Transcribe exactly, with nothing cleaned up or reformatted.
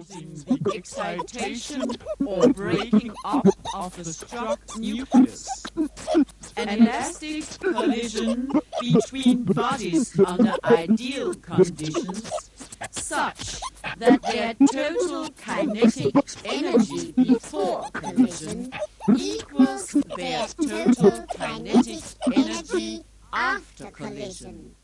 causing the excitation or breaking up of the struck nucleus. An elastic collision between bodies under ideal conditions, such that their total kinetic energy before collision equals their total kinetic energy after collision.